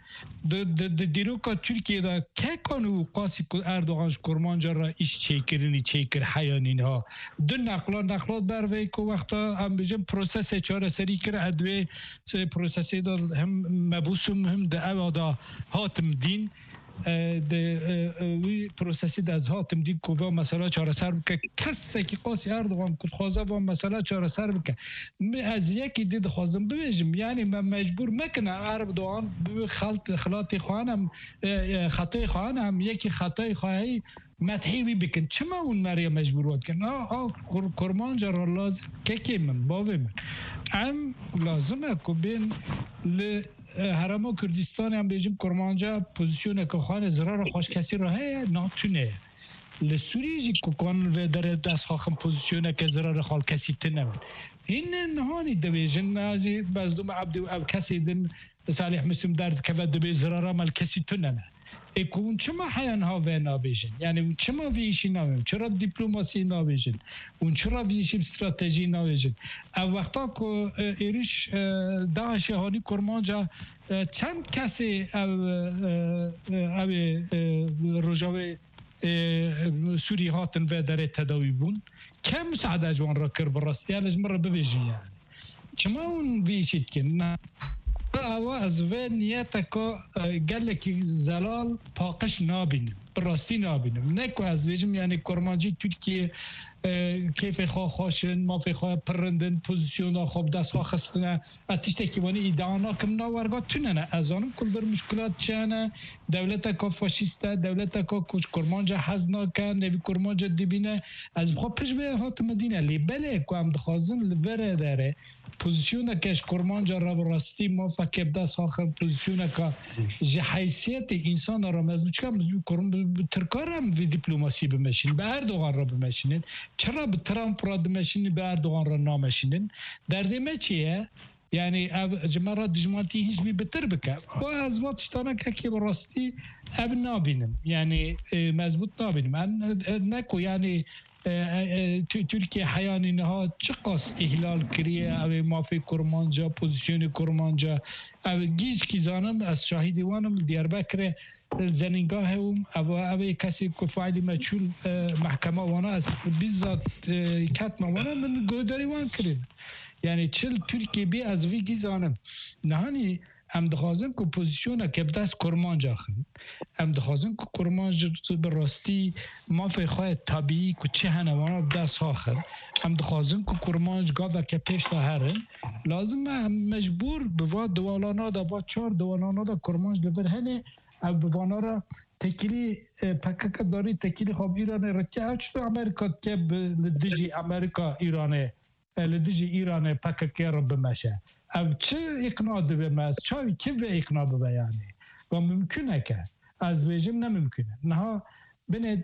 دیرو که ترکیه دا که کنو قاسی که اردوغانش کرمانج را ایش چی کر حیان اینها دو نقلات بروی که وقتا ام بیشین پروسس چاره سری کر ادوی پروسسی دا هم مبوسم هم دا هاتم دین وی پروسسی از هاتم دید که با مسئله چاره سر بکه کسی که قاسی اردوغان کد خوازه با مسئله چاره سر بکه از یکی دید خوازم ببیجم یعنی من مجبور مکنه اردوغان خلاطی خواهنم خطای خواهنم یکی خطای خواهی متحیوی بکن چما اون مریا مجبور واد کن کرمانج را لازم که من باوی من ام لازمه که بین هرما کردستان هم بیجیم کرمانجا پوزیشن که خانه زرار خوش کسی را هست ناتونه لسوریجی که کانون و در دست خواهم پوزیشن که زرار خال کسی تنم این نهانی دویجن نازی بازدوم عبدی و کسی دن صالح مسلم درد که و دوی زرار مال کسی تنم اون چما حیان ها و نابیجن یعنی چما ویشی نابیجن چرا دیپلماسی نابیجن اون چرا ویشی استراتژی نابیجن او وقتا که ایریش داعش هانی کرمانجا چند کسی او رجاوی سوری هاتن و در تداوی بون که مساعده جوان را کر براستی هلش مرا ببیجن یعنی چما اون ویشید که نه از و نیت که گلکی زلال پاکش نابینم براستی نابینم نه که از ویجم یعنی کرمانجی ترکیه کیف خواه خواشن مافی خواه پرندن پوزیسیون خوب دست خواه خستنه اتیشته که وانی ایدانا کم ناورگا توننه از آنم کل بر مشکلات چانه دولت که فاشیسته دولت که کچ کرمانجا حزنا که نوی کرمانجا دبینه از بخواه پیش به هات مدینه لی بله که هم دخوازن لبره داره پوزیسیون کهش کرمانجا را براستی ما فکر دست آخر پوزیسیون که جه حیثیت انسان را مزمون چکا مزمون ترکار هم وی دیپلوماسی بمشین به اردوغان را بمشینین چرا به ترامپ را بمشینین به اردوغان را نامشینین دردمه چیه؟ یعنی جمعه دجمانتی هیچ بی بتر بکر و از وقتشتانه که براستی اب نابینم یعنی مضبوط نابینم من نکو یعنی ترکیه حیانی نها چقاس احلال کریه او مافی کرمانجا پوزیسیون کرمانجا او گیج کی زانم از شاهدی وانم دیاربکر زنینگاه او کسی که فعلی مجهول محکمه وانا از بیزاد کتما وانا من گوداری وان کرد یعنی چل ترکیه بی از وی گیزانم نهانی هم دخوازم که پوزیسیونه که بدست کرمانجا خند هم دخوازم که کرمانجا براستی مافی خواه طبیعی که چه هنوانا بدست آخر هم دخوازم که کرمانجا گادا که پیش تا هرن لازم هم مجبور بوا دوالانا دا با 4 دوالانا دا کرمانجا لبر هنه او بوانا را تکیلی پکک داری تکیلی خواب ایرانه رچه هچتو امریکا که لدیجی امریکا ایرانه لدیجی ایرانه پکک را بمشه او چه اقناع دو بمست چاوی که به اقناع دو بیانی و ممکنه که از ویژم نممکنه نها بینه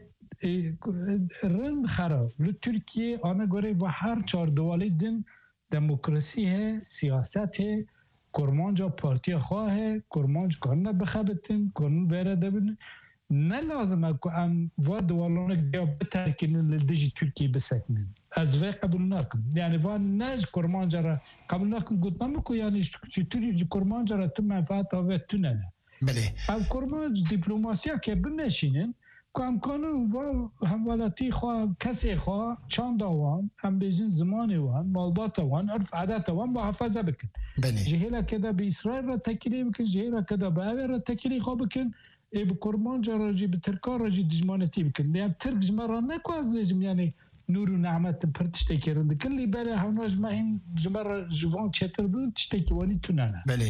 رند خراب ترکیه آنه گوره و هر 4 دوالی دن دموکراسی ہے سیاست ہے کرمانجا پارتی خواه ہے کرمانج کنه بخبتن کنه بیره دبن نه لازمه که ام و دوالانه گیا بترکنن لدیجی ترکیه بسکنن از وی قبول نکن یعنی وان نج کرمانجا را قبول نکن گوت نمکو یعنی چطوری کرمانجا را تو منفعت آوه تو نه بله او کرمانج دیپلوماسی ها که بنشینن که امکانون و هموالتی خواه کسی خواه چند آوان هم بیزین زمانی وان مالبات وان عرف عادت وان محافظه بکن جهیلا که دا به اسرائیل را تکیلی بکن جهیلا که دا به اوه را تکیلی خواه بکن ای به کرمانجا راجی به ترکار راجی دجمانتی بکن یعنی ترک جمع را نکو از دیجم یعنی نور و نعمت پرتشته کرنده کلی بله هوناش ما این جمع را جوان چطر بود تشتکی وانی تونانه بله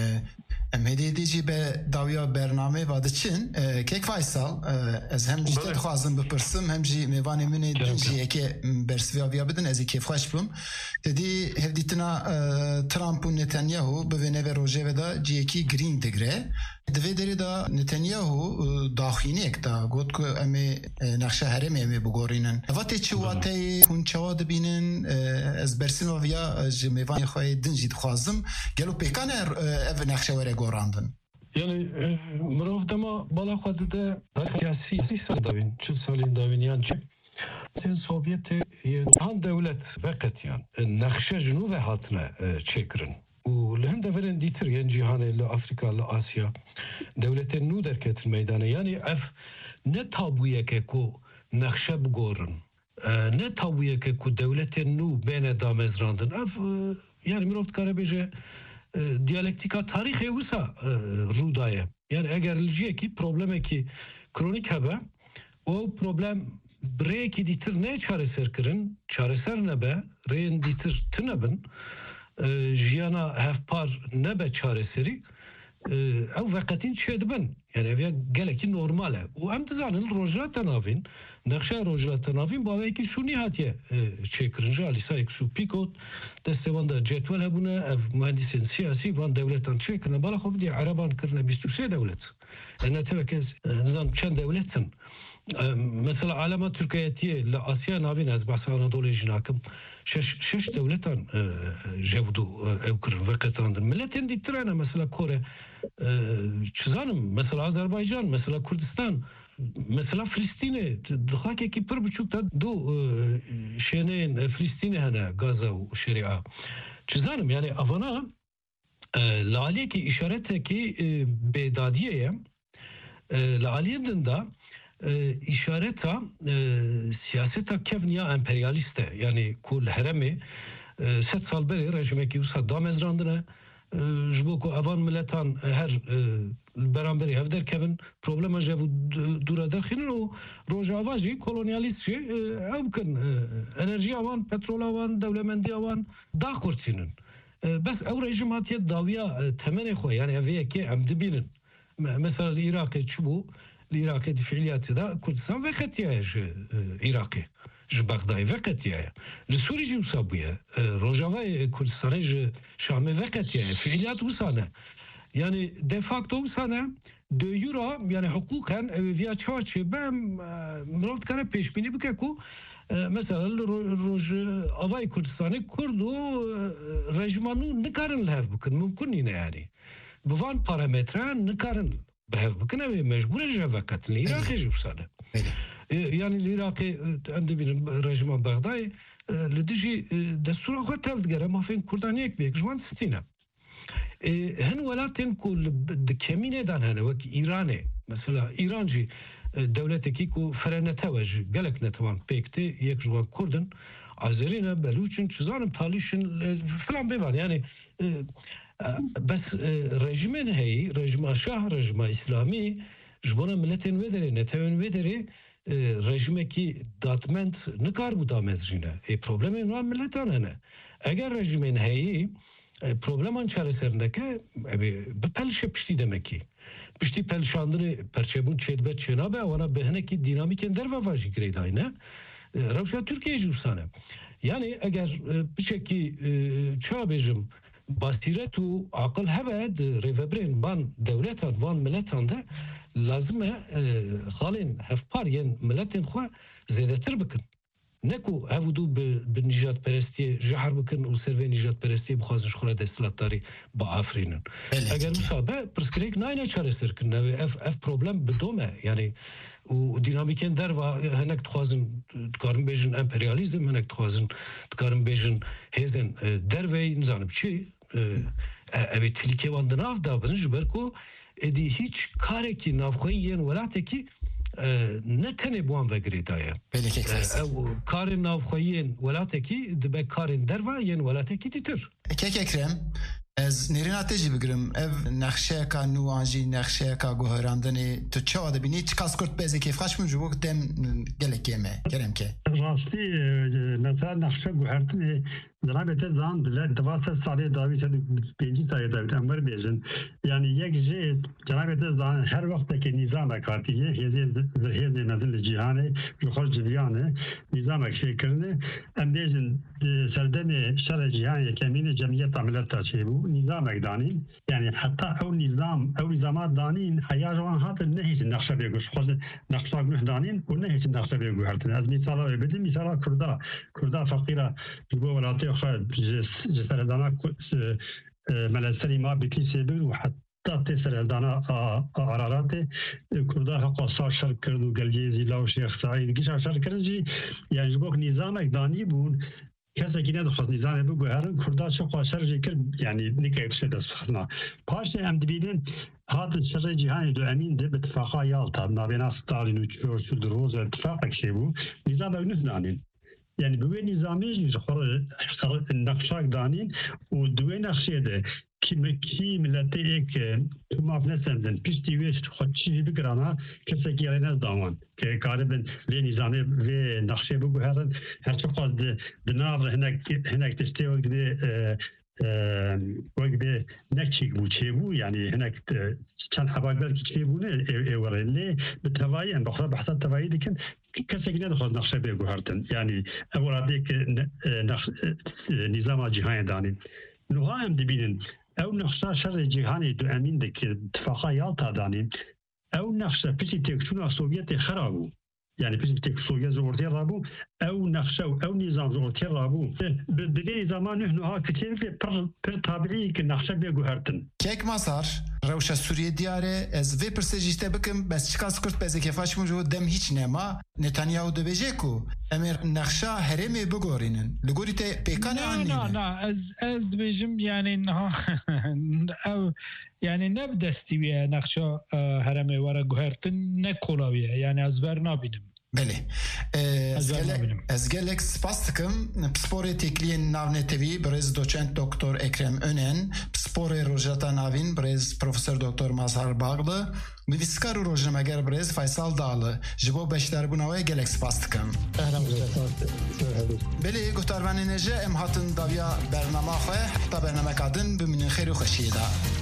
ام هدیه دیجی به داویا برنامه واده چین که فایسال از هم جیده خوازم بپرسم هم جی میوانی منی دیجی اکی برسویا بیا بدن از اکی خوش بوم دیدی هفدیتنا ترامپ و نتانیاهو بوینه و روژه ودا جی اکی گرین دگره دوی داری دا نتانیاهو داخینی اکتا گوت که امی نقشه هرمی امی بگورینن واتی چه واتی کنچوا دبینن از برسین و ویا جمیوانی خواهی دنجی دخوازم گلو پیکانه او نقشه وره گوراندن یعنی مروف دما بالا خواهد ده سیاسی سال داوین چه سالین داوین یعنی چه سن سوویت هان دولت وقت یعنی نقشه جنوب هاتنه چکرن و لهم دفرن دیتر یعنی جهانه لأفریقا لآسیا دولت نو درکت میدانه یعنی اف نه تابویه که کو نقشه بگورن نه تابویه که کو دولت نو بین دامزراندن اف یعنی مروفت کاره بیجه دیالکتیکا تاریخ وسا رودایه یعنی اگر لجیه کی پروبلمه کی کرونیک هبه او پروبلم برای کی دیتر نه چاره سر کرن چاره سر نبه رین دیتر تنبن جیانا هفپار نبه چاره سری او وقتین چه دبن یعنی اویا گلکی نورماله و ام تزانن روجلات ناوین نقشه روجلات ناوین باوی که شونی هاتیه چه کرنجا لیسا اکسو پیکوت دستوان دا جدول هبونه اف مهندسین سیاسی وان دولتان چه کنه بالا خوب دی عربان کرنه 23 دولت انا تبکز نظام چند دولتن مثلا علامات ترکیه لآسیا ناوین از بحث آنادولی جناکم شش دولتان جودو او کرن وقتاندن ملتین دیترانه مثلا کره چیزانم مثلا آذربایجان مثلا کردستان مثلا فلسطین دخاکی که پر بچوک تا دو شینین فلسطین هنه غزه و شریعه چیزانم یعنی افانا لعالیه که اشارت که بیدادیه لعالیه دنده اشارتا سیاستا کفنیا امپریالیسته یعنی کل هرمی 100 سال بری رژیمی که وسط دامزراندنه جبوكو أفان ملتان هر برانبري هفدر كevin problem جابو دورا داخلين روجا جي كولونياليست شي أمكن انرجي أوان بترول أوان دولة مندي أوان دا كورتينن بس أو رجيم هاتي داوية تمني خوي يعني أفيه كي عم دبينن مثلا العراق تشبو العراق فعاليات دا كردستان وقتياش عراقي جبغداي وقتيا لسوري جو صابيه روجاوي كردستان شام وقتيا فعاليات وسانه يعني دفاكتو وسانه دو يورا يعني حقوقا فيا تشارج بام مرات كان پیش بینی بکه کو مثلا روج اوای کردستان کردو رژیمانو نکارن لهف بکن ممکن نه يعني بوان پارامتران نکارن بهف بکن مجبور جوکت العراق جو سانه يعني العراقي عندي بين رجيم بغداد لديجي دستور خو تلقى ما فين كردانيك بيك جوان ستينا هن ولاتن كل كمينه دان هنا وك ايراني مثلا ايرانجي دولتكي كو فرنه توج قالك نتوان بيكتي يك جوان كردن عزرينا بلوچن چزانم تاليشن فلان بيبان يعني بس رژیمن هي رژیم شاه رژیم اسلامي جبنا ملتين ودري نتوان ودري رژیمی که دادمند نکار بود آمدزینه. پروبلم اینوان ملتان هنه. اگر رژیم هایی پروبلمان چاره سرنده که بپلش پشتی دمکی. پشتی پلشاندن پرچبون چید به چنابه وانا بهنه که دینامیک در و واجی کرید آینه. روشا ترکیه جوستانه. یعنی اگر بچکی چه بیجم باسیرت و عقل هبد ریوبرین بان دولتان وان ملتان ده لازمه خالين هفبارين ملتين خوا زيادة تربكن نكو هفودو بالنجات برستي جحر بكن وسيرفي نجات برستي بخوازن شخورة دستلات داري بآفرينن اگر مصابة برسكريك ناينة چاره سركن اف پروبلم بدومه يعني وديناميكين در و هنك تخوازن تقارن بيجن امپرياليزم هنك تخوازن تقارن بيجن هيزن دروي نزانم چي اوه تليكي واندناف دا بزن جبركو ادی هیچ کاری که نافخویی ولاتی که نتنه بوان وگریدایه. او کار نافخویی ولاتی که دبی کار دروا ین ولاتی که دیتر. که اکرم از نیرنا تجی بگرم اف نقشه کا نوانجی نقشه کا گوهراندنی تو چه آده بینی چه کاس کرد بیزی که فخش من جوک دم گلکیمه کرم که. راستی مثلا نقشه گوهردنی درابطه زان دواسه سالی داوی شد پنجی سالی داوی امر بیشن یعنی یک جه درابطه زان هر وقت که نظام کارتیه هزی نزل جهانه جوخور جدیانه نظام کشی کرنه ام بیشن سردن شر جهان کمین جمعیت عملت تاشیبو نظام دانین یعنی حتی او نظامات دانین حیات جوان هات نهیچ نقشه بیگوش خود نقشه گنه دانین و نهیچ نقشه بیگو هرتن از مثالا بدیم مثالا کردا فقیره جبو ولاتی خود جسردانا ملسری ما بکیسی بود و حتی تسردانا عرارات کردا حقا سار شر کرد و گلجیزی لاو شیخ سعید گیش شر کرد جی یعنی جبوک نظام اکدانی بود کسی که ندخواست نظام بگو هرن کردا چه قاشر جی کرد یعنی نکه اکشه دست خرنا پاش ام دبیدن هات شر جهانی دو امین ده بتفاقا یالتا نابینا ستالین و چورسو دروز اتفاق اکشه بود نظام اگنه دانین yani bu nizami nakşak danin o duve nakşede ki millete ek tümafne senden pişti ve xotçi bir grana kesek yerine davan ki galiben ve nizami ve nakşe bu her çok az binav henek testev gibi وقتی نکچیک بود چه بود یعنی هنگ چند حباگدار که چه بود اولی به توایی ام بخدا بحثات توایی دیکن کسی که ندخواست نقشه بگو هرتن یعنی اولی که نظام جهانی دانین نوها هم دبینن او نقشه شر جهانی دو امین ده که اتفاقا یالتا دانین او نقشه پیسی تکسون سوویت خرابو yani bizim tek Sovyet ortaya rabu ev nakşe ev nizam ortaya rabu bir zaman nühnu ha küçük per tabi'i ki nakşe bir guhertin kek masar Rewşa Suriye diyare ez ve persejiste bakım bes çıkas kurt beze kefaş mu dem hiç nema Netanyahu dövecek ku emir nakşa heremi bugorinin ligorite pekane anne ez dövecim yani ev yani ne destiye nakşa heremi vara guhertin ne kolaviye yani az ver nabinim بله Ez gelek spas dikim psporê têkiliyên navnetevî birêz doçent Dr. Ekrem Önen, psporê rojata navîn birêz Profesör Dr. Mazhar Baglı, nivîskar û rojnameger birêz Faysal Dağlı ji bo beşdarbûna wê gelek spas dikim. Belê guhdarvanên ê em hatin daviya bername xwe heta bernameka din bimînin xêr û xweşiyê da.